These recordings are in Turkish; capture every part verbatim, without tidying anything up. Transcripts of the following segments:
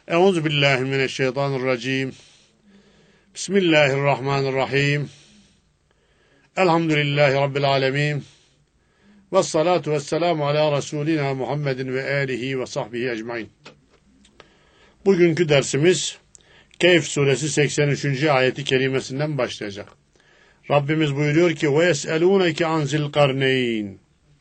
Euzu billahi mineşşeytanirracim. Bismillahirrahmanirrahim. Elhamdülillahi rabbil alamin. Ves salatu vesselamu ala Resulina Muhammedin ve alihi ve sahbihi ecmaîn. Bugünkü dersimiz Kehf suresi seksen üçüncü ayeti kerimesinden başlayacak. Rabbimiz buyuruyor ki: "Ve yes'elûneke an Zilkarneyn."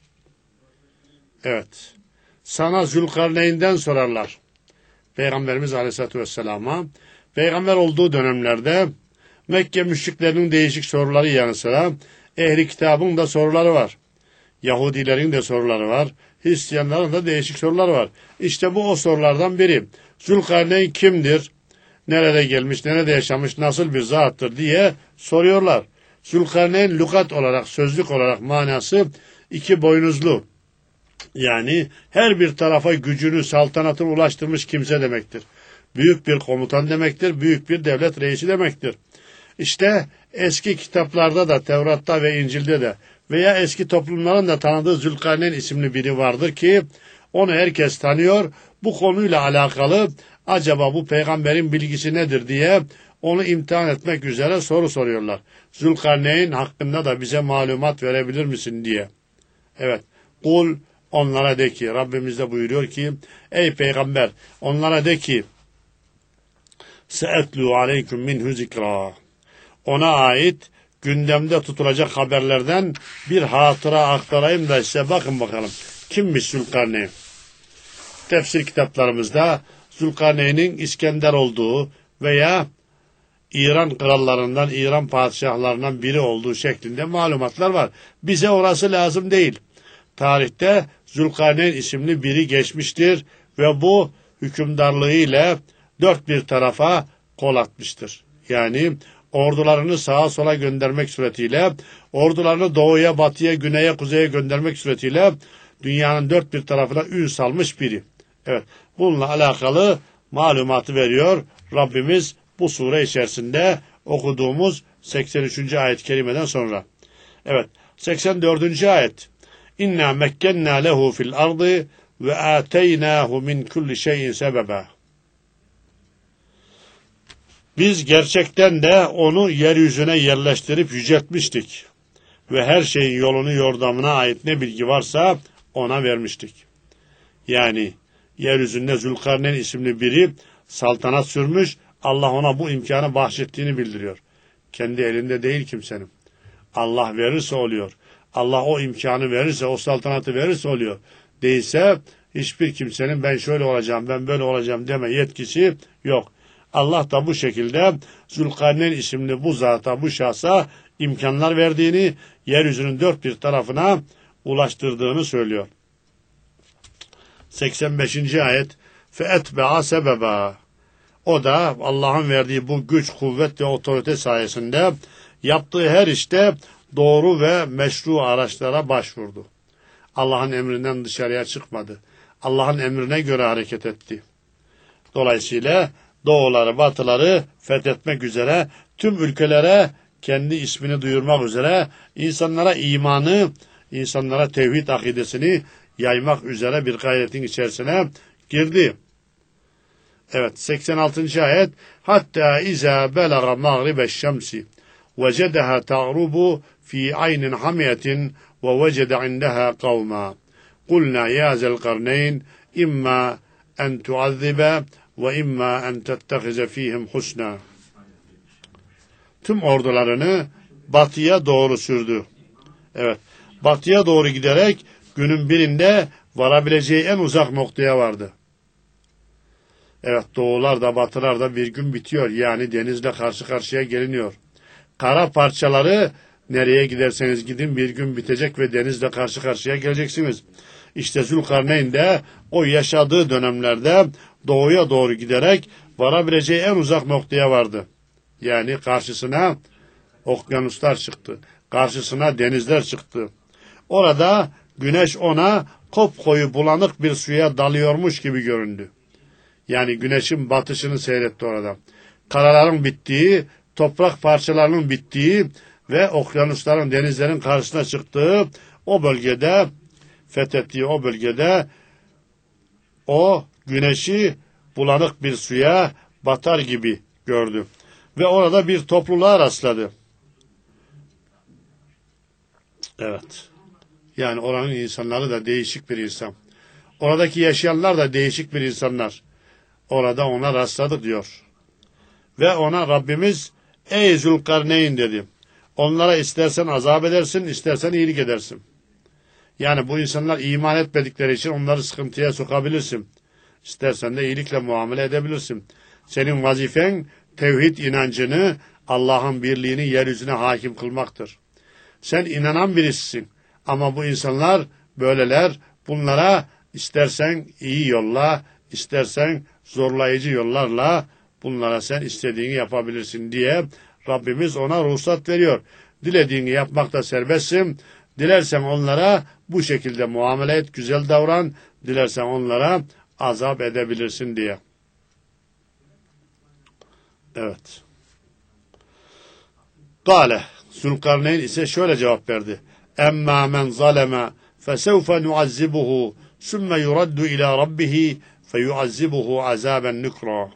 Evet. Sana Zülkarneyn'den sorarlar. Peygamberimiz Aleyhisselatü Vesselam'a peygamber olduğu dönemlerde Mekke müşriklerinin değişik soruları yanı sıra ehli kitabın da soruları var. Yahudilerin de soruları var. Hristiyanların da değişik soruları var. İşte bu o sorulardan biri. Zülkarneyn kimdir? Nerede gelmiş, nerede yaşamış, nasıl bir zattır diye soruyorlar. Zülkarneyn lügat olarak, sözlük olarak manası iki boynuzlu. Yani her bir tarafa gücünü, saltanatını ulaştırmış kimse demektir. Büyük bir komutan demektir, büyük bir devlet reisi demektir. İşte eski kitaplarda da, Tevrat'ta ve İncil'de de veya eski toplumların da tanıdığı Zülkarneyn isimli biri vardır ki onu herkes tanıyor. Bu konuyla alakalı acaba bu peygamberin bilgisi nedir diye onu imtihan etmek üzere soru soruyorlar. Zülkarneyn hakkında da bize malumat verebilir misin diye. Evet. Kul, onlara de ki, Rabbimiz de buyuruyor ki, ey peygamber onlara de ki, se'etlu aleyküm minhu zikra. Ona ait gündemde tutulacak haberlerden bir hatıra aktarayım da size bakın bakalım. Kimmiş Zülkarneyn? Tefsir kitaplarımızda Zülkarneyn'in İskender olduğu veya İran krallarından, İran padişahlarından biri olduğu şeklinde malumatlar var. Bize orası lazım değil. Tarihte Zülkarneyn isimli biri geçmiştir ve bu hükümdarlığı ile dört bir tarafa kol atmıştır. Yani ordularını sağa sola göndermek suretiyle, ordularını doğuya, batıya, güneye, kuzeye göndermek suretiyle dünyanın dört bir tarafına ün salmış biri. Evet, bununla alakalı malumatı veriyor Rabbimiz bu sure içerisinde okuduğumuz seksen üçüncü ayet-i kerimeden sonra. Evet, seksen dördüncü ayet. İnna mekkenna lehu fil ardı ve ateynahu min kulli şeyin sebeba. Biz gerçekten de onu yeryüzüne yerleştirip yüceltmiştik ve her şeyin yolunu yordamına ait ne bilgi varsa ona vermiştik. Yani yeryüzünde Zülkarneyn isimli biri saltanat sürmüş, Allah ona bu imkanı bahşettiğini bildiriyor. Kendi elinde değil kimsenin. Allah verirse oluyor. Allah o imkanı verirse, o saltanatı verirse oluyor. Değilse hiçbir kimsenin ben şöyle olacağım, ben böyle olacağım deme yetkisi yok. Allah da bu şekilde Zülkarneyn isimli bu zata, bu şahsa imkanlar verdiğini, yeryüzünün dört bir tarafına ulaştırdığını söylüyor. seksen beşinci ayet. فَاَتْبَعَ سَبَبًا. O da Allah'ın verdiği bu güç, kuvvet ve otorite sayesinde yaptığı her işte doğru ve meşru araçlara başvurdu. Allah'ın emrinden dışarıya çıkmadı. Allah'ın emrine göre hareket etti. Dolayısıyla doğuları, batıları fethetmek üzere, tüm ülkelere kendi ismini duyurmak üzere, insanlara imanı, insanlara tevhid akidesini yaymak üzere bir gayretin içerisine girdi. Evet, seksen altıncı ayet. Hatta iza belaga mağribeş şemsi vecedeha ta'rubu fi aynin hamiyetin ve vecede indeha kavma. Kulna ya zelkarneyn imma en tuazzibe ve imma en tettehize fihim husna. Tüm ordularını batıya doğru sürdü. Evet, batıya doğru giderek günün birinde varabileceği en uzak noktaya vardı. Evet, doğular da batılar da bir gün bitiyor. Yani denizle karşı karşıya geliniyor. Kara parçaları nereye giderseniz gidin bir gün bitecek ve denizle karşı karşıya geleceksiniz. İşte Zülkarneyn de o yaşadığı dönemlerde doğuya doğru giderek varabileceği en uzak noktaya vardı. Yani karşısına okyanuslar çıktı. Karşısına denizler çıktı. Orada güneş ona kopkoyu bulanık bir suya dalıyormuş gibi göründü. Yani güneşin batışını seyretti orada. Karaların bittiği, toprak parçalarının bittiği ve okyanusların, denizlerin karşısına çıktığı o bölgede, fethettiği o bölgede o güneşi bulanık bir suya batar gibi gördü. Ve orada bir topluluğa rastladı. Evet. Yani oranın insanları da değişik bir insan. Oradaki yaşayanlar da değişik bir insanlar. Orada ona rastladık diyor. Ve ona Rabbimiz ey Zülkarneyn dedi. Onlara istersen azap edersin, istersen iyilik edersin. Yani bu insanlar iman etmedikleri için onları sıkıntıya sokabilirsin. İstersen de iyilikle muamele edebilirsin. Senin vazifen tevhid inancını, Allah'ın birliğini yeryüzüne hakim kılmaktır. Sen inanan birisisin. Ama bu insanlar böyleler. Bunlara istersen iyi yolla, istersen zorlayıcı yollarla bunlara sen istediğini yapabilirsin diye Rabbimiz ona ruhsat veriyor. Dilediğini yapmakta serbestsin. Dilersen onlara bu şekilde muamele et, güzel davran. Dilersen onlara azap edebilirsin diye. Evet. Kale. Zülkarneyn ise şöyle cevap verdi. Emma men zaleme fesevfe nuazzibuhu sümme yuraddu ila rabbihi feyuazzibuhu azaben nükra.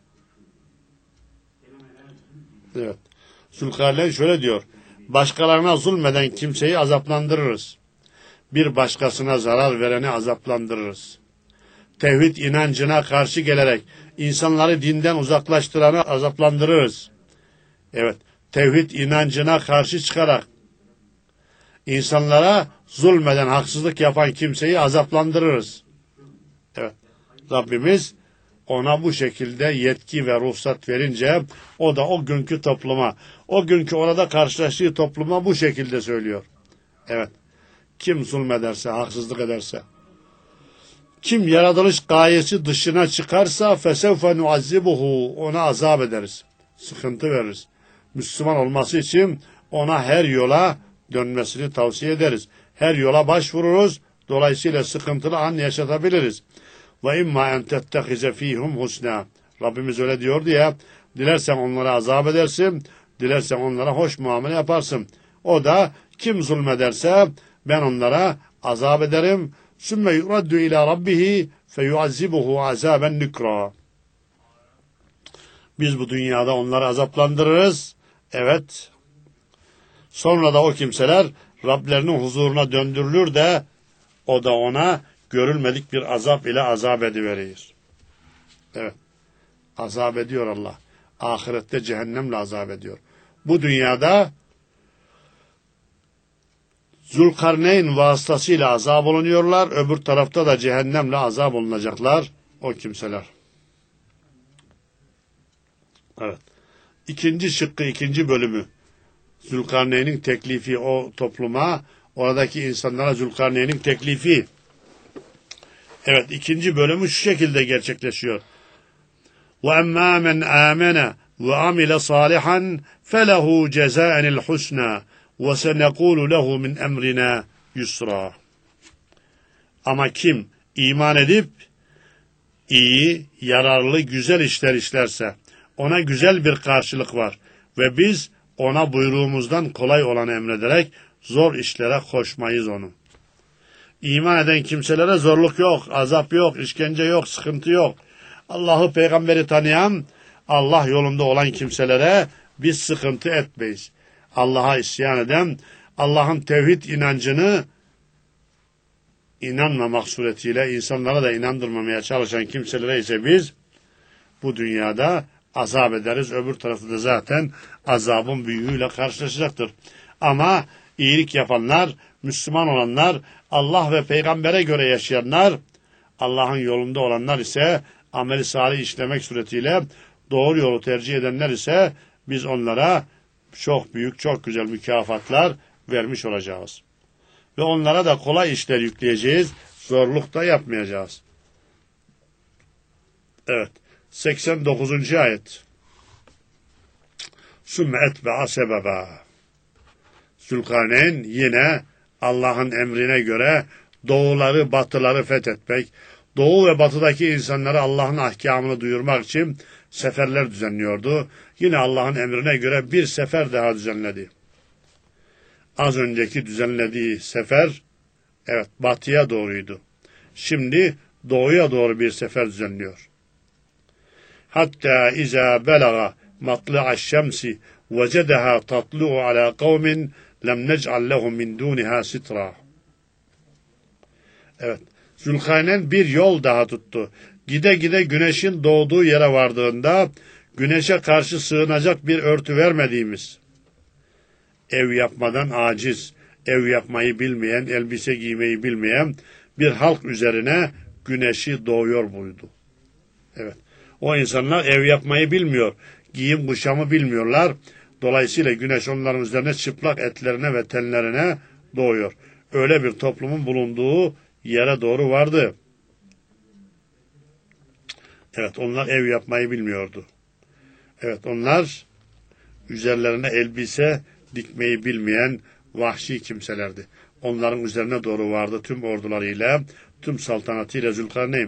Evet. Zülkarneyn şöyle diyor. Başkalarına zulmeden kimseyi azaplandırırız. Bir başkasına zarar vereni azaplandırırız. Tevhid inancına karşı gelerek insanları dinden uzaklaştıranı azaplandırırız. Evet. Tevhid inancına karşı çıkarak insanlara zulmeden, haksızlık yapan kimseyi azaplandırırız. Evet. Rabbimiz ona bu şekilde yetki ve ruhsat verince o da o günkü topluma, o günkü orada karşılaştığı topluma bu şekilde söylüyor. Evet. Kim zulmederse, haksızlık ederse, kim yaratılış gayesi dışına çıkarsa fesevfe nuazzibuhu, ona azap ederiz. Sıkıntı veririz. Müslüman olması için ona her yola dönmesini tavsiye ederiz. Her yola başvururuz. Dolayısıyla sıkıntılı an yaşatabiliriz. Ve imma en tettehize fihum husna. Rabbimiz öyle diyordu ya. Dilersen onlara azap edersin. Dilersen onlara hoş muamele yaparsın. O da kim zulmederse ben onlara azap ederim. Sümme yuraddu ila rabbihi feyuazzibuhu azaben nükra. Biz bu dünyada onları azaplandırırız. Evet. Sonra da o kimseler Rablerinin huzuruna döndürülür de o da ona görülmedik bir azap ile azap ediverir. Evet. Azap ediyor Allah. Ahirette cehennemle azap ediyor. Bu dünyada Zülkarneyn vasıtasıyla azap olunuyorlar. Öbür tarafta da cehennemle azap olunacaklar o kimseler. Evet. İkinci şıkkı, ikinci bölümü. Zülkarneyn'in teklifi o topluma, oradaki insanlara Zülkarneyn'in teklifi. Evet, ikinci bölümü şu şekilde gerçekleşiyor. وَاَمَّا مَنْ آمَنَ وَعَمِلَ صَالِحًا فَلَهُ جَزَاءً الْحُسْنَى وَسَنَقُولُ لَهُ مِنْ اَمْرِنَا يُسْرًا. Ama kim iman edip iyi, yararlı, güzel işler işlerse ona güzel bir karşılık var ve biz ona buyruğumuzdan kolay olanı emrederek zor işlere koşmayız onu. İman eden kimselere zorluk yok, azap yok, işkence yok, sıkıntı yok. Allah'ı, peygamberi tanıyan, Allah yolunda olan kimselere biz sıkıntı etmeyiz. Allah'a isyan eden, Allah'ın tevhid inancını inanmamak suretiyle insanlara da inandırmamaya çalışan kimselere ise biz bu dünyada azap ederiz. Öbür tarafta da zaten azabın büyüğüyle karşılaşacaktır. Ama iyilik yapanlar, Müslüman olanlar, Allah ve peygambere göre yaşayanlar, Allah'ın yolunda olanlar ise amel-i salih işlemek suretiyle doğru yolu tercih edenler ise biz onlara çok büyük, çok güzel mükafatlar vermiş olacağız. Ve onlara da kolay işler yükleyeceğiz, zorluk da yapmayacağız. Evet, seksen dokuzuncu ayet. Sümme etbe'a sebeba. Zülkarneyn yine Allah'ın emrine göre doğuları, batıları fethetmek, doğu ve batıdaki insanlara Allah'ın ahkamını duyurmak için seferler düzenliyordu. Yine Allah'ın emrine göre bir sefer daha düzenledi. Az önceki düzenlediği sefer, evet, batıya doğruydu. Şimdi doğuya doğru bir sefer düzenliyor. hatta iza belaga matla'a şemsi vecedeha tatlu'u ala kavmin lem nec'al lehum min duniha sitra. Evet. Zülkarneyn bir yol daha tuttu. Gide gide güneşin doğduğu yere vardığında güneşe karşı sığınacak bir örtü vermediğimiz, ev yapmadan aciz, ev yapmayı bilmeyen, elbise giymeyi bilmeyen bir halk üzerine güneşi doğuyor buydu. Evet. O insanlar ev yapmayı bilmiyor, giyim kuşamı bilmiyorlar. Dolayısıyla güneş onların üzerine çıplak etlerine ve tenlerine doğuyor. Öyle bir toplumun bulunduğu yere doğru vardı. Evet, onlar ev yapmayı bilmiyordu. Evet, onlar üzerlerine elbise dikmeyi bilmeyen vahşi kimselerdi. Onların üzerine doğru vardı tüm ordularıyla, tüm saltanatıyla Zülkarneyn.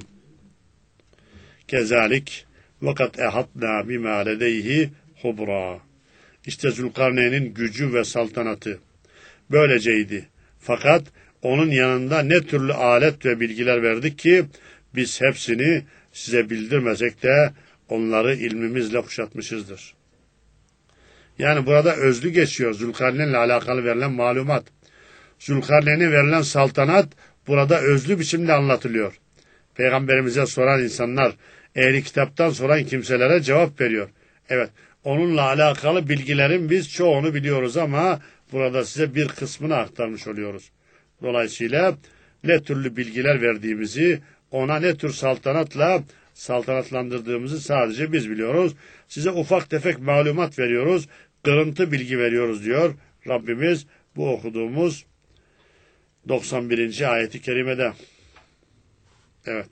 Kezalik vakat ehatna bima ledeyhi hubra. İşte Zülkarneyn'in gücü ve saltanatı böyleceydi. Fakat onun yanında ne türlü alet ve bilgiler verdik ki biz hepsini size bildirmesek de onları ilmimizle kuşatmışızdır. Yani burada özlü geçiyor Zülkarneyn'le alakalı verilen malumat. Zülkarneyn'e verilen saltanat burada özlü biçimde anlatılıyor. Peygamberimize soran insanlar, ehli kitaptan soran kimselere cevap veriyor. Evet, onunla alakalı bilgilerin biz çoğunu biliyoruz ama burada size bir kısmını aktarmış oluyoruz. Dolayısıyla ne türlü bilgiler verdiğimizi, ona ne tür saltanatla saltanatlandırdığımızı sadece biz biliyoruz. Size ufak tefek malumat veriyoruz, kırıntı bilgi veriyoruz diyor Rabbimiz bu okuduğumuz doksan birinci ayeti kerimede. Evet.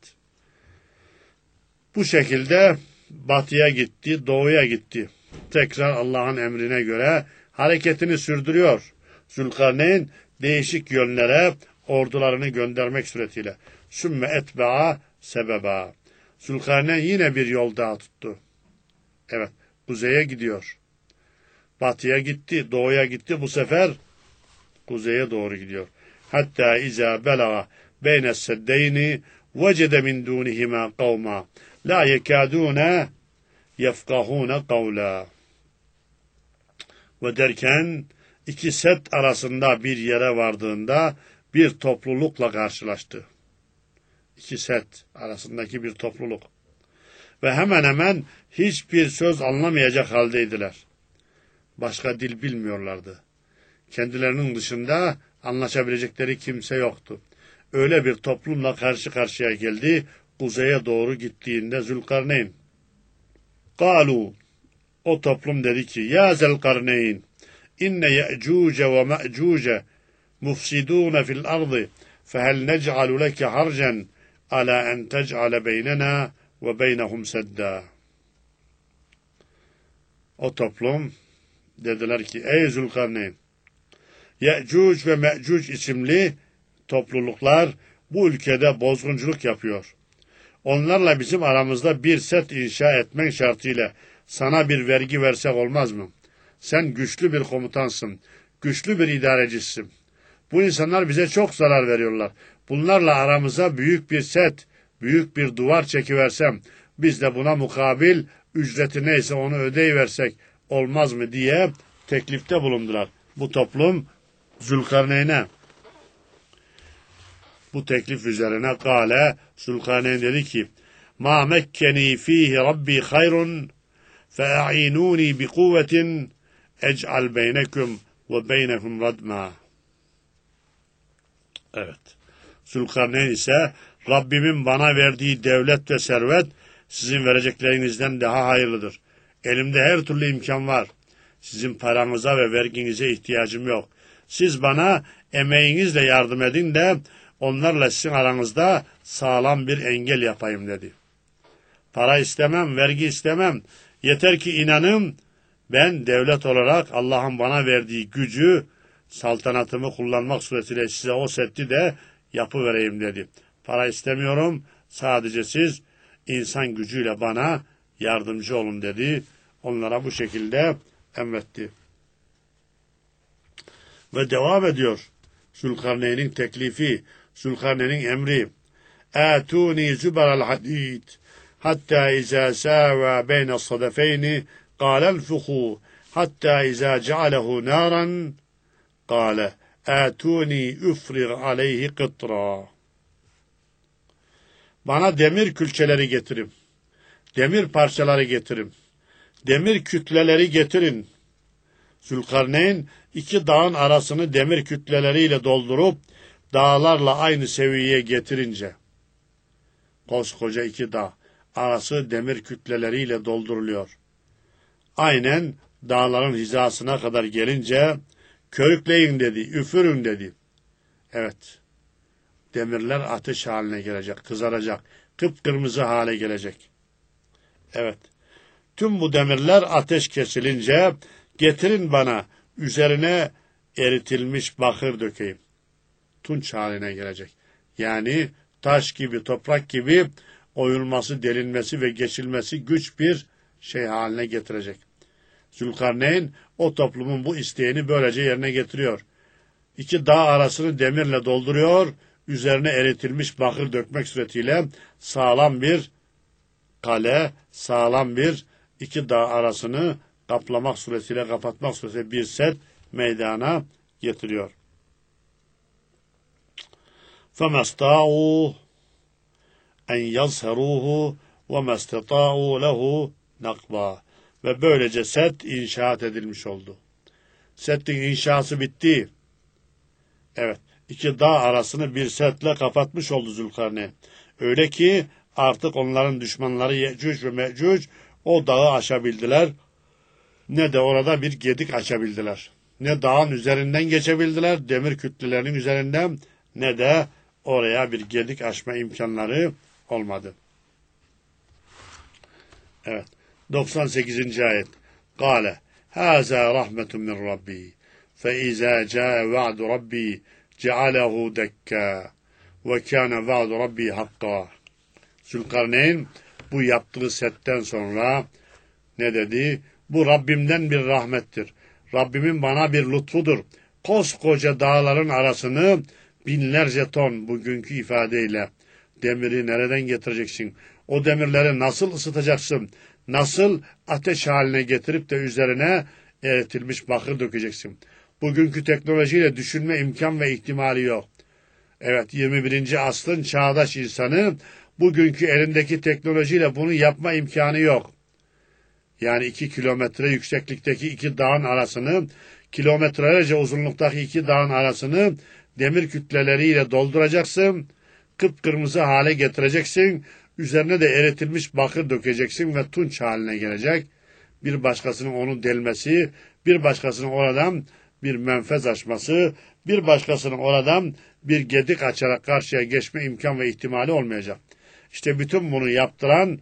Bu şekilde batıya gitti, doğuya gitti. Tekrar Allah'ın emrine göre hareketini sürdürüyor. Zülkarneyn değişik yönlere ordularını göndermek suretiyle. Sümme etba'a sebeba. Zülkarneyn yine bir yol daha tuttu. Evet, kuzeye gidiyor. Batıya gitti, doğuya gitti. Bu sefer kuzeye doğru gidiyor. Hatta iza belaga beyne seddeyni vecede min dunihima kavma la yekadune yefkahune kavla. Ve derken iki set arasında bir yere vardığında bir toplulukla karşılaştı. İki set arasındaki bir topluluk. Ve hemen hemen hiçbir söz anlamayacak haldeydiler. Başka dil bilmiyorlardı. Kendilerinin dışında anlaşabilecekleri kimse yoktu. Öyle bir toplumla karşı karşıya geldi, kuzeye doğru gittiğinde Zülkarneyn. Kalu, o toplum dedi ki, ya Zülkarneyn, inne ye'cuce ve me'cuce mufsidûne fil ardı, fehel nec'alu leke harcen ala en tec'ale beynena ve beynehum sedda. O toplum dediler ki, ey Zülkarneyn, Ye'cuc ve Me'cuc isimli topluluklar bu ülkede bozgunculuk yapıyor. Onlarla bizim aramızda bir set inşa etmen şartıyla sana bir vergi versek olmaz mı? Sen güçlü bir komutansın, güçlü bir idarecisin. Bu insanlar bize çok zarar veriyorlar. Bunlarla aramıza büyük bir set, büyük bir duvar çekiversem, biz de buna mukabil ücreti neyse onu ödeyiversek olmaz mı diye teklifte bulundular. Bu toplum Zülkarneyn'e. Bu teklif üzerine kâle, Zülkarneyn dedi ki, ma mekkeni fihi rabbi hayrun fe'a'inuni bi kuvvetin ec'al beynekum ve beynehum radma. Evet. Zülkarneyn ise Rabbimin bana verdiği devlet ve servet sizin vereceklerinizden daha hayırlıdır. Elimde her türlü imkan var. Sizin paranıza ve verginize ihtiyacım yok. Siz bana emeğinizle yardım edin de onlarla sizin aranızda sağlam bir engel yapayım dedi. Para istemem, vergi istemem. Yeter ki inanın ben devlet olarak Allah'ın bana verdiği gücü, saltanatımı kullanmak suretiyle size o setti de yapıvereyim dedi. Para istemiyorum, sadece siz insan gücüyle bana yardımcı olun dedi. Onlara bu şekilde emretti. Ve devam ediyor. Zülkarneyn'in teklifi, Zülkarneyn'in emri. Âtûnî züberel hadîd hatta izâ sâvâ beyne sadafeyni qâlel fuhû hatta izâ cealehu nâran qâle âtûnî üfrir aleyhi kıtrâ. Bana demir külçeleri getirin. Demir parçaları getirin. Demir kütleleri getirin. Zülkarneyn iki dağın arasını demir kütleleriyle doldurup dağlarla aynı seviyeye getirince, koskoca iki dağ arası demir kütleleriyle dolduruluyor. Aynen dağların hizasına kadar gelince körükleyin dedi, üfürün dedi. Evet, demirler ateş haline gelecek, kızaracak, kıpkırmızı hale gelecek. Evet, tüm bu demirler ateş kesilince getirin bana üzerine eritilmiş bakır dökeyim. Tunç haline gelecek. Yani taş gibi, toprak gibi oyulması, delinmesi ve geçilmesi güç bir şey haline getirecek. Zülkarneyn o toplumun bu isteğini böylece yerine getiriyor. İki dağ arasını demirle dolduruyor, üzerine eritilmiş bakır dökmek suretiyle sağlam bir kale, sağlam bir iki dağ arasını kaplamak suretiyle, kapatmak suretiyle bir set meydana getiriyor. فَمَا اسْتَطَاعُوا اَنْ يَظْهَرُوهُ وَمَا اسْتَطَاعُوا لَهُ نَقْبًا. Ve böylece set inşaat edilmiş oldu. Setin inşası bitti. Evet, iki dağ arasını bir setle kapatmış oldu Zülkarneyn. Öyle ki artık onların düşmanları Yecüc ve Mecüc o dağı aşabildiler. Ne de orada bir gedik açabildiler. Ne dağın üzerinden geçebildiler, demir kütlelerinin üzerinden, ne de oraya bir gedik açma imkanları olmadı. Evet. doksan sekizinci ayet. Kale, hâzâ rahmetun min Rabbi, fe izâ câe va'du Rabbi, cealehu dekkâ, ve kâne va'du Rabbi hakkâ. Zülkarneyn bu yaptığı setten sonra ne dedi? Bu Rabbimden bir rahmettir. Rabbimin bana bir lütfudur. Koskoca dağların arasını binlerce ton bugünkü ifadeyle demiri nereden getireceksin? O demirleri nasıl ısıtacaksın? Nasıl ateş haline getirip de üzerine eritilmiş bakır dökeceksin? Bugünkü teknolojiyle düşünme imkan ve ihtimali yok. Evet, yirmi birinci asrın çağdaş insanı bugünkü elindeki teknolojiyle bunu yapma imkanı yok. Yani iki kilometre yükseklikteki iki dağın arasını, kilometrelerce uzunluktaki iki dağın arasını demir kütleleriyle dolduracaksın, kıpkırmızı hale getireceksin, üzerine de eritilmiş bakır dökeceksin ve tunç haline gelecek. Bir başkasının onu delmesi, bir başkasının oradan bir menfez açması, bir başkasının oradan bir gedik açarak karşıya geçme imkan ve ihtimali olmayacak. İşte bütün bunu yaptıran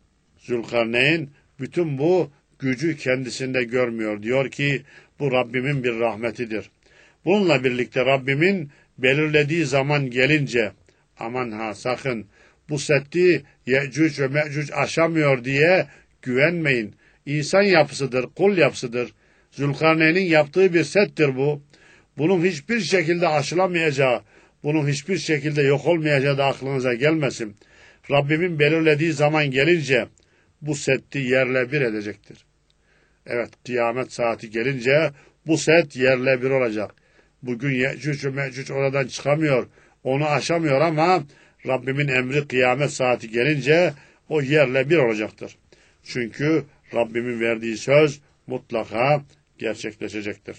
Zülkarneyn, bütün bu gücü kendisinde görmüyor. Diyor ki bu Rabbimin bir rahmetidir. Bununla birlikte Rabbimin belirlediği zaman gelince aman ha sakın bu setti Yecüc ve Mecüc aşamıyor diye güvenmeyin. İnsan yapısıdır, kul yapısıdır. Zülkarneyn'in yaptığı bir settir bu. Bunun hiçbir şekilde aşılamayacağı, bunun hiçbir şekilde yok olmayacağı da aklınıza gelmesin. Rabbimin belirlediği zaman gelince bu setti yerle bir edecektir. Evet, kıyamet saati gelince bu set yerle bir olacak. Bugün Yecüc ve Mecüc oradan çıkamıyor, onu aşamıyor ama Rabbimin emri kıyamet saati gelince o yerle bir olacaktır. Çünkü Rabbimin verdiği söz mutlaka gerçekleşecektir.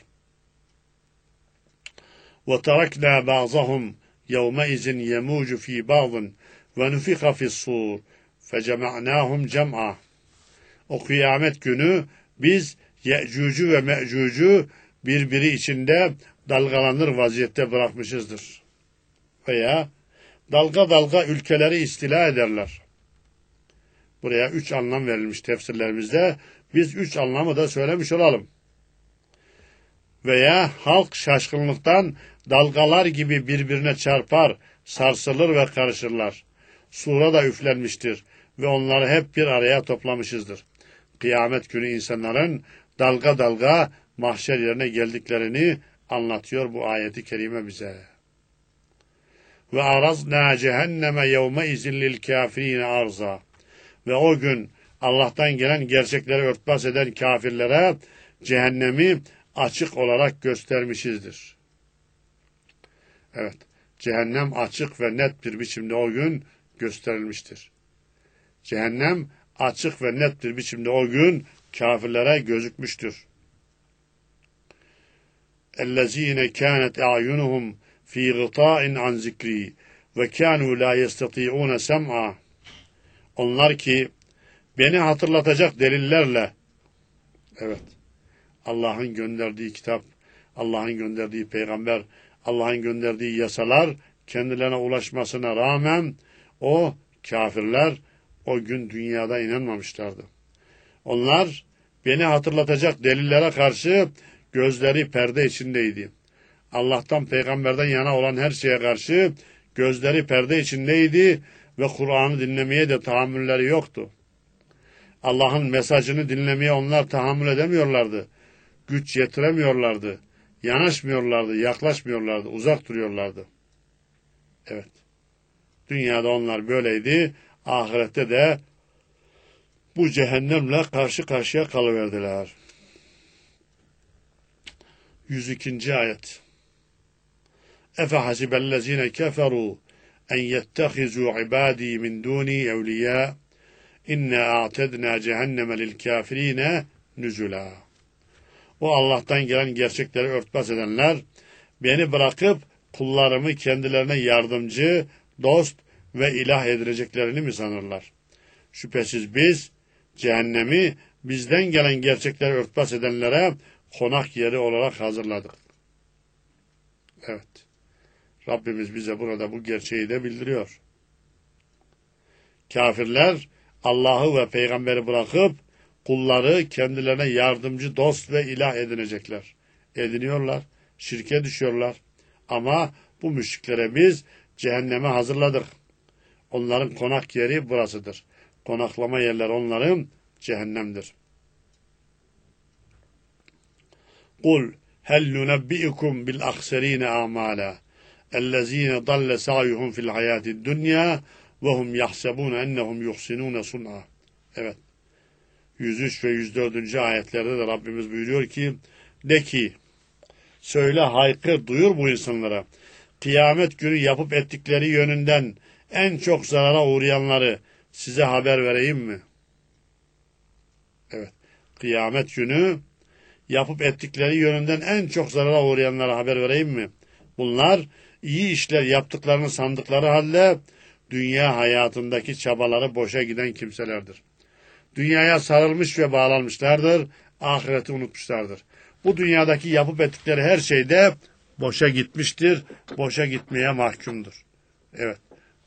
وَتَرَكْنَا بَعْضَهُمْ يَوْمَئِذٍ يَمُوجُ ف۪ي بَعْضٍ وَنُفِخَ فِي الصُّورِ فَجَمَعْنَاهُمْ جَمْعًا. O kıyamet günü biz Yecüc'ü ve Mecüc'ü birbiri içinde dalgalanır vaziyette bırakmışızdır. Veya dalga dalga ülkeleri istila ederler. Buraya üç anlam verilmiş tefsirlerimizde. Biz üç anlamı da söylemiş olalım. Veya halk şaşkınlıktan dalgalar gibi birbirine çarpar, sarsılır ve karışırlar. Sura da üflenmiştir ve onları hep bir araya toplamışızdır. Kıyamet günü insanların dalga dalga mahşer yerine geldiklerini anlatıyor bu ayeti kerime bize. Ve arazna cehenneme yevme izin lil kafirine arza ve o gün Allah'tan gelen gerçekleri örtbas eden kafirlere cehennemi açık olarak göstermişizdir. Evet, cehennem açık ve net bir biçimde o gün gösterilmiştir. Cehennem açık ve net bir biçimde o gün kafirlere gözükmüştür. اَلَّذ۪ينَ كَانَتْ اَعْيُنُهُمْ ف۪ي غِطَاءٍ عَنْ ذِكْرِي وَكَانُوا لَا يَسْتَطِيعُونَ سَمْعًا. Onlar ki beni hatırlatacak delillerle, evet, Allah'ın gönderdiği kitap, Allah'ın gönderdiği peygamber, Allah'ın gönderdiği yasalar kendilerine ulaşmasına rağmen o kafirler o gün dünyada inanmamışlardı. Onlar beni hatırlatacak delillere karşı gözleri perde içindeydi. Allah'tan, peygamberden yana olan her şeye karşı gözleri perde içindeydi ve Kur'an'ı dinlemeye de tahammülleri yoktu. Allah'ın mesajını dinlemeye onlar tahammül edemiyorlardı. Güç yetiremiyorlardı. Yanaşmıyorlardı, yaklaşmıyorlardı, uzak duruyorlardı. Evet. Dünyada onlar böyleydi. Ahirette de bu cehennemle karşı karşıya kalıverdiler. yüz ikinci ayet. Efe hasibellezine keferu en yettehizu ibadi min duni evliya inna a'tedna cehenneme lil kafirine nüzula. O Allah'tan gelen gerçekleri örtbas edenler beni bırakıp kullarımı kendilerine yardımcı, dost ve ilah edileceklerini mi sanırlar? Şüphesiz biz cehennemi bizden gelen gerçekleri örtbas edenlere konak yeri olarak hazırladık. Evet. Rabbimiz bize burada bu gerçeği de bildiriyor. Kafirler Allah'ı ve peygamberi bırakıp kulları kendilerine yardımcı, dost ve ilah edinecekler. Ediniyorlar, şirke düşüyorlar. Ama bu müşriklere biz cehenneme hazırladık. Onların konak yeri burasıdır. Konaklama yerleri onların cehennemdir. Kul hel nunebbi'ukum bil akhserine a'mala ellezine dalle sa'yuhum fil hayatid dunya ve hum yahsebun ennehum yuhsinun sun'a. Evet. yüz üç ve yüz dördüncü ayetlerde de Rabbimiz buyuruyor ki, de ki, söyle, haykır, duyur bu insanlara, kıyamet günü yapıp ettikleri yönünden en çok zarara uğrayanları size haber vereyim mi? Evet, kıyamet günü yapıp ettikleri yönünden en çok zarara uğrayanlara haber vereyim mi? Bunlar iyi işler yaptıklarını sandıkları halde dünya hayatındaki çabaları boşa giden kimselerdir. Dünyaya sarılmış ve bağlanmışlardır, ahireti unutmuşlardır. Bu dünyadaki yapıp ettikleri her şey de boşa gitmiştir, boşa gitmeye mahkumdur. Evet.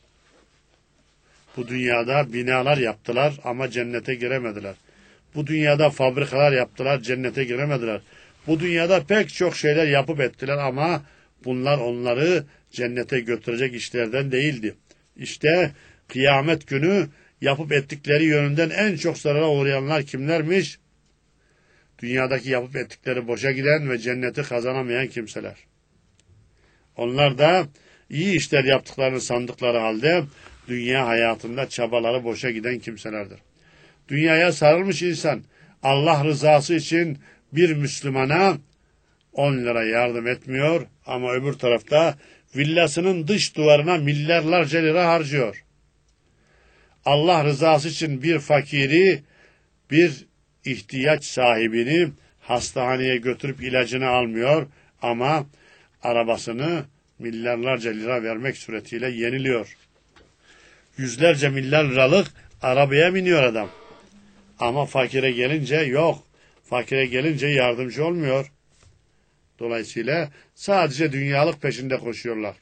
Bu dünyada binalar yaptılar ama cennete giremediler. Bu dünyada fabrikalar yaptılar, cennete giremediler. Bu dünyada pek çok şeyler yapıp ettiler ama bunlar onları cennete götürecek işlerden değildi. İşte kıyamet günü yapıp ettikleri yönünden en çok zarara uğrayanlar kimlermiş? Dünyadaki yapıp ettikleri boşa giden ve cenneti kazanamayan kimseler. Onlar da iyi işler yaptıklarını sandıkları halde dünya hayatında çabaları boşa giden kimselerdir. Dünyaya sarılmış insan Allah rızası için bir Müslümana on lira yardım etmiyor ama öbür tarafta villasının dış duvarına milyarlarca lira harcıyor. Allah rızası için bir fakiri, bir ihtiyaç sahibini hastaneye götürüp ilacını almıyor ama arabasını milyarlarca lira vermek suretiyle yeniliyor. Yüzlerce milyar liralık arabaya biniyor adam. Ama fakire gelince yok. Fakire gelince yardımcı olmuyor. Dolayısıyla sadece dünyalık peşinde koşuyorlar.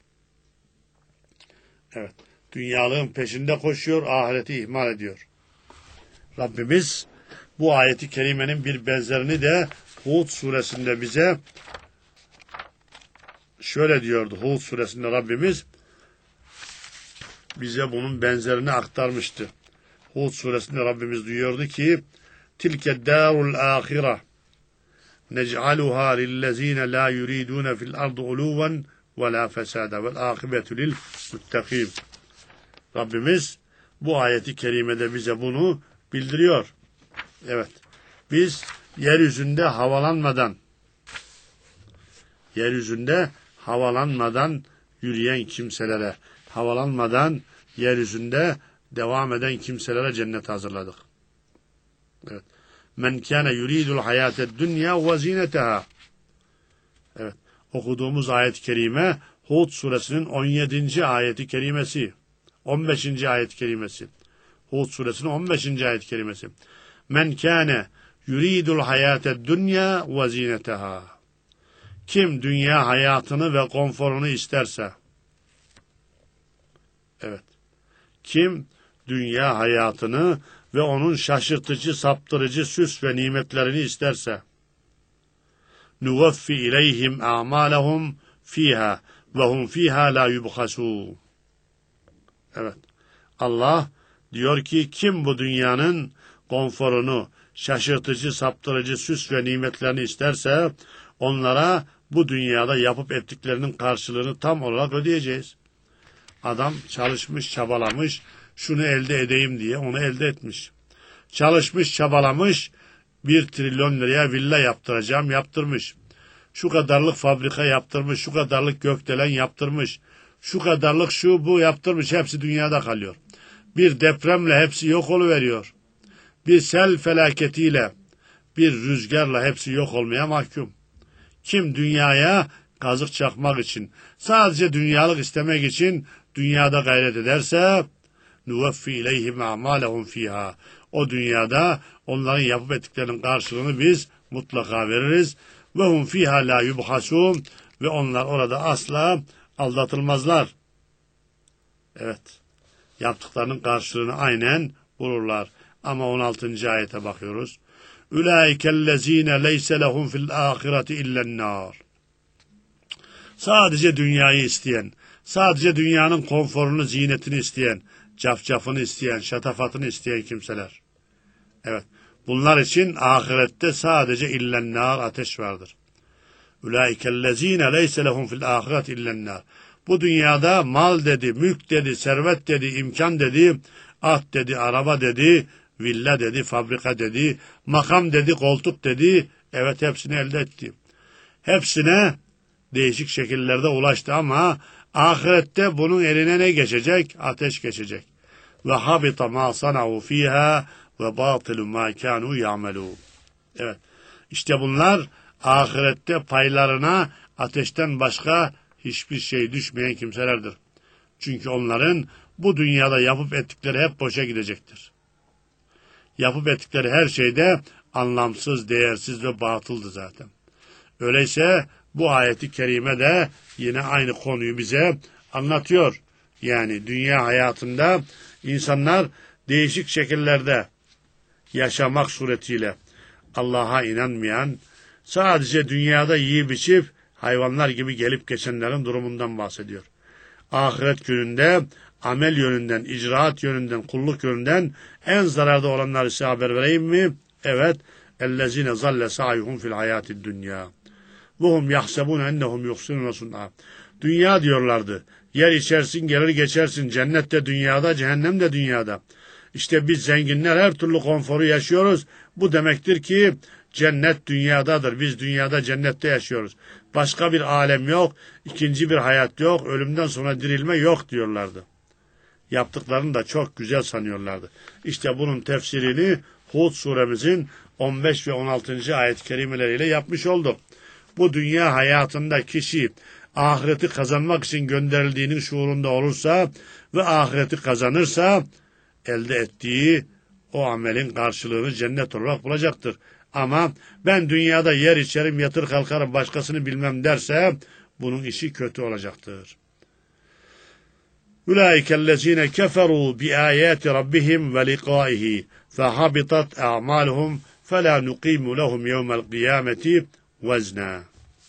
Evet. Dünyalığın peşinde koşuyor, ahireti ihmal ediyor. Rabbimiz bu ayeti kerimenin bir benzerini de Hud suresinde bize şöyle diyordu. Hud suresinde Rabbimiz bize bunun benzerini aktarmıştı. Hud suresinde Rabbimiz diyordu ki, tilke darul ahire nec'aluha lillezine la yuridune fil ardı uluven ve la fesada vel akibetu lil muttakim. Rabbimiz Bu ayeti kerimede bize bunu bildiriyor. Evet. Biz yeryüzünde havalanmadan yeryüzünde havalanmadan yürüyen kimselere, havalanmadan yeryüzünde devam eden kimselere cennet hazırladık. Evet. Men kâne yuridul hayâted dünya ve zîneteha. Evet. Okuduğumuz ayet-i kerime Hud suresinin on yedinci ayeti kerimesi. on beşinci ayet-i kerimesi. Hud suresinin on beşinci ayet-i kerimesi. Men kâne yuridul hayâted dünya ve zîneteha. Kim dünya hayatını ve konforunu isterse, evet, kim dünya hayatını ve onun şaşırtıcı, saptırıcı süs ve nimetlerini isterse, nuvaffi ileyhim a'malahum fiha ve hum fiha la yubhasun. Evet, Allah diyor ki kim bu dünyanın konforunu, şaşırtıcı, saptırıcı süs ve nimetlerini isterse, onlara bu dünyada yapıp ettiklerinin karşılığını tam olarak ödeyeceğiz. Adam çalışmış, çabalamış, şunu elde edeyim diye onu elde etmiş. Çalışmış, çabalamış, bir trilyon liraya villa yaptıracağım, yaptırmış. Şu kadarlık fabrika yaptırmış, şu kadarlık gökdelen yaptırmış, şu kadarlık şu bu yaptırmış, hepsi dünyada kalıyor. Bir depremle hepsi yok oluveriyor. Bir sel felaketiyle, bir rüzgarla hepsi yok olmaya mahkum. Kim dünyaya kazık çakmak için, sadece dünyalık istemek için dünyada gayret ederse, nuvaffi ileyhim a'malahum fiha. O dünyada onların yapıp ettiklerinin karşılığını biz mutlaka veririz. Ve hum fiha la yubhasun. Ve onlar orada asla aldatılmazlar. Evet. Yaptıklarının karşılığını aynen bulurlar. Ama on altıncı ayete bakıyoruz. Ulaikellezine leyse lehum fil ahireti illen nar. Sadece dünyayı isteyen, sadece dünyanın konforunu, zinetini isteyen, cafcafını isteyen, şatafatını isteyen kimseler. Evet. Bunlar için ahirette sadece illen nar, ateş vardır. Ulaikellezine leyse lehum fil ahireti illen nar. Bu dünyada mal dedi, mülk dedi, servet dedi, imkan dedi, at dedi, araba dedi, villa dedi, fabrika dedi, makam dedi, koltuk dedi. Evet, hepsini elde etti. Hepsine değişik şekillerde ulaştı ama ahirette bunun eline ne geçecek? Ateş geçecek. Ve habita ma sanau fiha ve batilu ma kanu ya'melun. Evet. İşte bunlar ahirette paylarına ateşten başka hiçbir şey düşmeyen kimselerdir. Çünkü onların bu dünyada yapıp ettikleri hep boşa gidecektir. Yapıp ettikleri her şeyde anlamsız, değersiz ve batıldı zaten. Öyleyse bu ayeti kerime de yine aynı konuyu bize anlatıyor. Yani dünya hayatında insanlar değişik şekillerde yaşamak suretiyle Allah'a inanmayan, sadece dünyada yiyip içip hayvanlar gibi gelip geçenlerin durumundan bahsediyor. Ahiret gününde amel yönünden, icraat yönünden, kulluk yönünden en zararda olanları size haber vereyim mi? Evet. اَلَّذِينَ ظَلَّ سَعْيُهُمْ فِي الْحَيَاتِ الدُّنْيَا وَهُمْ يَحْسَبُونَ اَنَّهُمْ يُحْسِنُونَ صُنْعًا. Dünya diyorlardı. Yer içersin, gelir geçersin. Cennet de dünyada, cehennem de dünyada. İşte biz zenginler her türlü konforu yaşıyoruz. Bu demektir ki cennet dünyadadır. Biz dünyada, cennette yaşıyoruz. Başka bir alem yok, ikinci bir hayat yok, ölümden sonra dirilme yok diyorlardı. Yaptıklarını da çok güzel sanıyorlardı. İşte bunun tefsirini Hud suremizin on beş ve on altıncı ayet-i kerimeleriyle yapmış olduk. Bu dünya hayatında kişi ahireti kazanmak için gönderildiğinin şuurunda olursa ve ahireti kazanırsa elde ettiği o amelin karşılığını cennet olarak bulacaktır. Ama ben dünyada yer içerim, yatır kalkarım, başkasını bilmem derse bunun işi kötü olacaktır. Ulaikellezine keferu bi ayati rabbihim ve liqaihi fehabitat a'maluhum fela nuqimu lehum yevmel kıyameti vezna.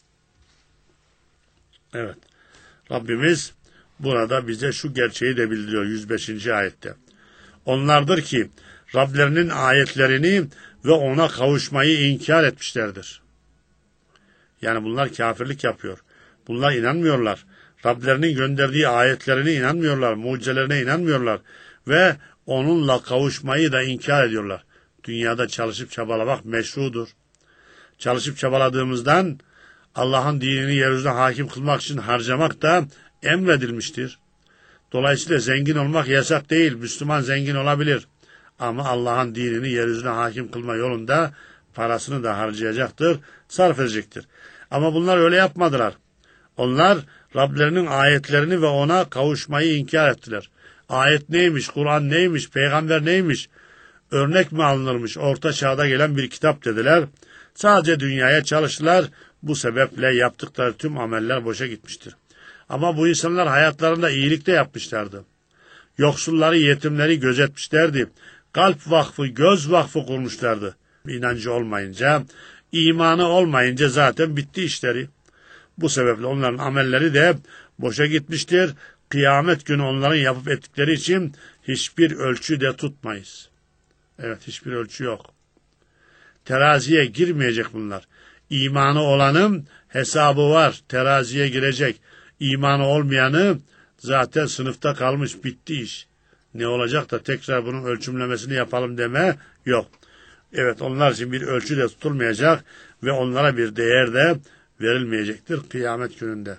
Evet. Rabbimiz burada bize şu gerçeği de bildiriyor yüz beşinci ayette. Onlardır ki Rablerinin ayetlerini ve ona kavuşmayı inkar etmişlerdir. Yani bunlar kafirlik yapıyor. Bunlar inanmıyorlar. Rablerinin gönderdiği ayetlerine inanmıyorlar. Mucizelerine inanmıyorlar. Ve onunla kavuşmayı da inkar ediyorlar. Dünyada çalışıp çabalamak meşrudur. Çalışıp çabaladığımızdan Allah'ın dinini yeryüzüne hakim kılmak için harcamak da emredilmiştir. Dolayısıyla zengin olmak yasak değil. Müslüman zengin olabilir. Ama Allah'ın dinini yeryüzüne hakim kılma yolunda parasını da harcayacaktır, sarf edecektir. Ama bunlar öyle yapmadılar. Onlar Rablerinin ayetlerini ve ona kavuşmayı inkar ettiler. Ayet neymiş, Kur'an neymiş, peygamber neymiş, örnek mi alınırmış, orta çağda gelen bir kitap dediler. Sadece dünyaya çalıştılar. Bu sebeple yaptıkları tüm ameller boşa gitmiştir. Ama bu insanlar hayatlarında iyilik de yapmışlardı. Yoksulları, yetimleri gözetmişlerdi. Kalp vakfı, göz vakfı kurmuşlardı. İnancı olmayınca, imanı olmayınca zaten bitti işleri. Bu sebeple onların amelleri de boşa gitmiştir. Kıyamet günü onların yapıp ettikleri için hiçbir ölçü de tutmayız. Evet, hiçbir ölçü yok. Teraziye girmeyecek bunlar. İmanı olanın hesabı var, teraziye girecek. İmanı olmayanı zaten sınıfta kalmış, bitti iş. Ne olacak da tekrar bunun ölçümlemesini yapalım deme yok. Evet, onlar için bir ölçü de tutulmayacak ve onlara bir değer de verilmeyecektir kıyamet gününde.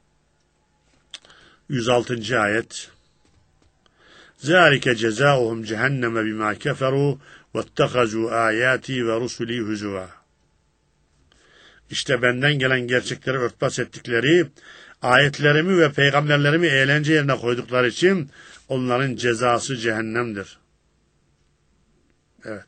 yüz altıncı ayet. Zâlike cezâuhum cehenneme bimâ keferû vettekazû âyâtî ve rusulî huzûvâ. İşte benden gelen gerçekleri örtbas ettikleri, ayetlerimi ve peygamberlerimi eğlence yerine koydukları için onların cezası cehennemdir. Evet.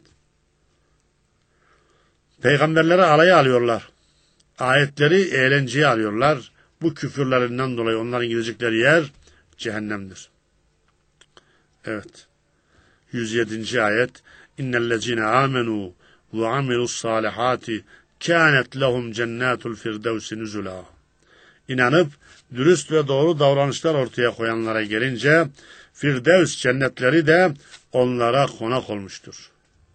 Peygamberleri alaya alıyorlar. Ayetleri eğlenceye alıyorlar. Bu küfürlerinden dolayı onların gidecekleri yer cehennemdir. Evet. yüz yedinci ayet. İnnellezine amenu ve amilus salihati kânet lehum cennetul firdevsi nüzulâ. İnanıp dürüst ve doğru davranışlar ortaya koyanlara gelince Firdevs cennetleri de onlara konak olmuştur.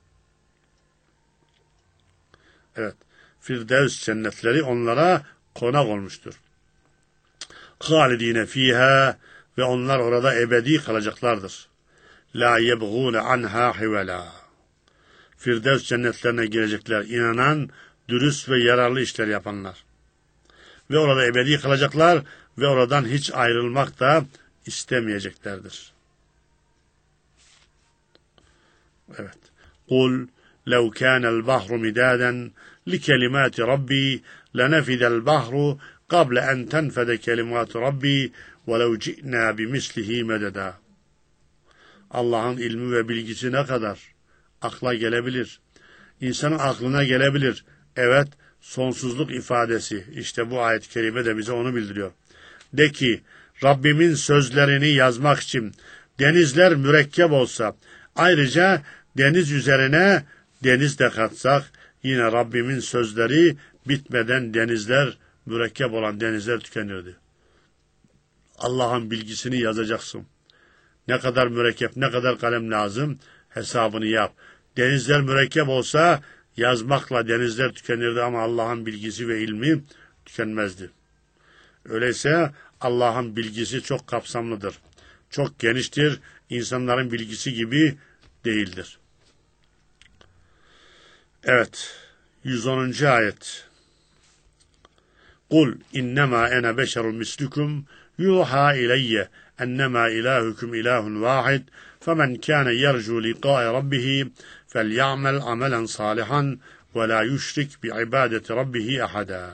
Evet. Firdevs cennetleri onlara konak olmuştur. Halidine fiha ve onlar orada ebedi kalacaklardır. La yebğûne anha hivela. Firdevs cennetlerine girecekler inanan, dürüst ve yararlı işler yapanlar. Ve orada ebedi kalacaklar ve oradan hiç ayrılmak da istemeyeceklerdir. Evet. Kul lev kânel bahru midâden li kelimâti rabbi lenefidel bahru قبل أن تنفد كلمات ربي ولو جئنا بمثله مددا. Allah'ın ilmi ve bilgisi ne kadar akla gelebilir? İnsanın aklına gelebilir. Evet, sonsuzluk ifadesi. İşte bu ayet-i kerime de bize onu bildiriyor. De ki, Rabbimin sözlerini yazmak için denizler mürekkep olsa, ayrıca deniz üzerine deniz de katsak, yine Rabbimin sözleri bitmeden denizler, mürekkep olan denizler tükenirdi. Allah'ın bilgisini yazacaksın. Ne kadar mürekkep, ne kadar kalem lazım hesabını yap. Denizler mürekkep olsa yazmakla denizler tükenirdi ama Allah'ın bilgisi ve ilmi tükenmezdi. Öyleyse Allah'ın bilgisi çok kapsamlıdır. Çok geniştir. İnsanların bilgisi gibi değildir. Evet. yüz onuncu ayet. Kul innema ene beşerun mislukum yuha ileyye ennema ilahukum ilahun vahid femen kâne yercu liqâe rabbihi felya'mel amelen salihan ve la yüşrik bi ibadeti rabbihi ahada.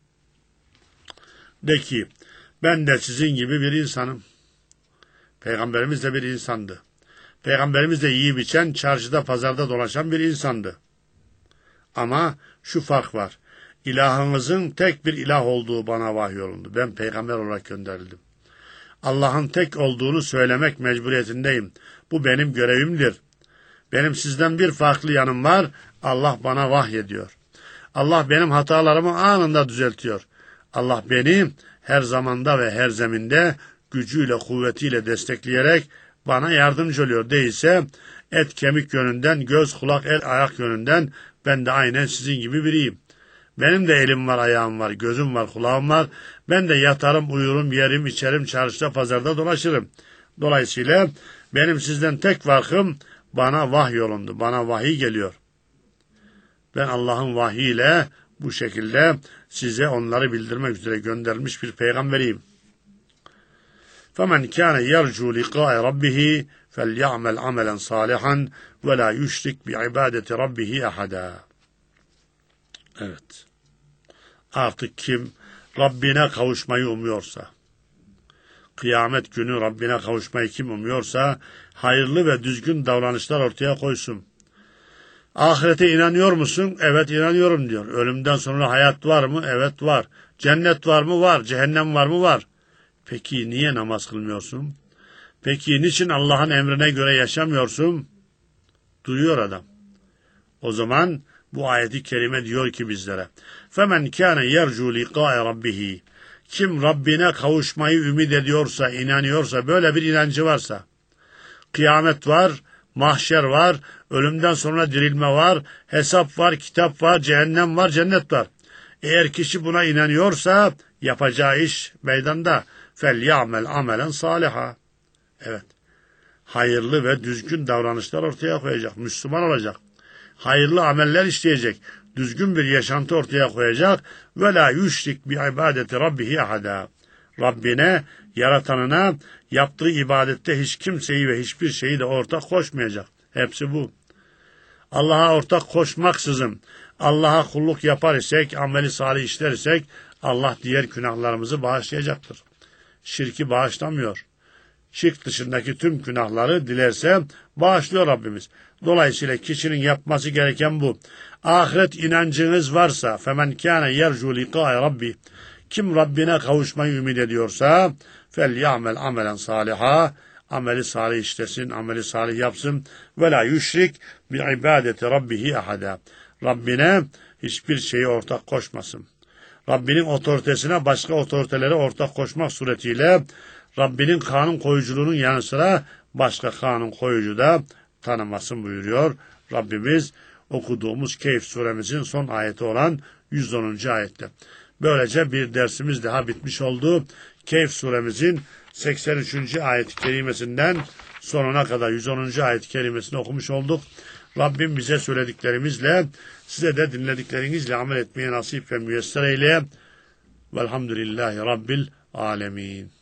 De ki, ben de sizin gibi bir insanım. Peygamberimiz de bir insandı. Peygamberimiz de yiyip içen, çarşıda pazarda dolaşan bir insandı. Ama şu fark var. İlahınızın tek bir ilah olduğu bana vahyolundu. Ben peygamber olarak gönderildim. Allah'ın tek olduğunu söylemek mecburiyetindeyim. Bu benim görevimdir. Benim sizden bir farklı yanım var. Allah bana vahyediyor. Allah benim hatalarımı anında düzeltiyor. Allah beni her zamanda ve her zeminde gücüyle, kuvvetiyle destekleyerek bana yardımcı oluyor. Değilse et kemik yönünden, göz, kulak, el, ayak yönünden ben de aynen sizin gibi biriyim. Benim de elim var, ayağım var, gözüm var, kulağım var. Ben de yatarım, uyurum, yerim, içerim, çarşıda, pazarda dolaşırım. Dolayısıyla Benim sizden tek farkım bana vahyolundu. Bana vahiy geliyor. Ben Allah'ın vahiyle bu şekilde size onları bildirmek üzere gönderilmiş bir peygamberiyim. فَمَنْ كَانَ يَرْجُوا لِقَاءَ رَبِّهِ فَلْيَعْمَلْ عَمَلًا صَالِحًا وَلَا يُشْرِكْ بِعِبَادَةِ رَبِّهِ أَحَدًا. Evet. Artık kim Rabbine kavuşmayı umuyorsa, kıyamet günü Rabbine kavuşmayı kim umuyorsa, hayırlı ve düzgün davranışlar ortaya koysun. Ahirete inanıyor musun? Evet inanıyorum diyor. Ölümden sonra hayat var mı? Evet var. Cennet var mı? Var. Cehennem var mı? Var. Peki niye namaz kılmıyorsun? Peki niçin Allah'ın emrine göre yaşamıyorsun? Duyuyor adam. O zaman bu ayeti kerime diyor ki bizlere: فَمَنْ كَانَ يَرْجُوا لِقَاءَ رَبِّهِ Kim Rabbine kavuşmayı ümit ediyorsa, inanıyorsa, böyle bir inancı varsa, kıyamet var, mahşer var, ölümden sonra dirilme var, hesap var, kitap var, cehennem var, cennet var. Eğer kişi buna inanıyorsa yapacağı iş meydanda. فَلْيَعْمَلْ عَمَلًا صَالِحًا Evet. Hayırlı ve düzgün davranışlar ortaya koyacak. Müslüman olacak. Hayırlı ameller işleyecek. Düzgün bir yaşantı ortaya koyacak. وَلَا يُشْرِكْ بِعِبَادَةِ رَبِّهِ أَحَدًا Rabbine, yaratanına yaptığı ibadette hiç kimseyi ve hiçbir şeyi de ortak koşmayacak. Hepsi bu. Allah'a ortak koşmaksızın Allah'a kulluk yapar isek, ameli salih işler isek Allah diğer günahlarımızı bağışlayacaktır. Şirki bağışlamıyor. Şirk dışındaki tüm günahları dilerse bağışlıyor Rabbimiz. Dolayısıyla kişinin yapması gereken bu. Ahiret inancınız varsa فَمَنْ كَانَ يَرْجُوا لِقَاءَ رَبِّهِ Kim Rabbine kavuşmayı ümit ediyorsa فَلْيَعْمَلْ عَمَلًا صَالِحًا Ameli salih işlesin, ameli salih yapsın. وَلَا يُشْرِكْ بِعِبَادَةِ رَبِّهِ أَحَدًا Rabbine hiçbir şeyi ortak koşmasın. Rabbinin otoritesine başka otoritelere ortak koşmak suretiyle Rabbinin kanun koyuculuğunun yanı sıra başka kanun koyucu da tanımasın buyuruyor Rabbimiz okuduğumuz Kehf suremizin son ayeti olan yüz onuncu ayette. Böylece bir dersimiz daha bitmiş oldu. Kehf suremizin seksen üçüncü ayet-i kerimesinden sonuna kadar yüz onuncu ayet-i kerimesini okumuş olduk. Rabbim bize söylediklerimizle, size de dinlediklerinizle amel etmeye nasip ve müyesser eyle. Velhamdülillahi Rabbil alemin.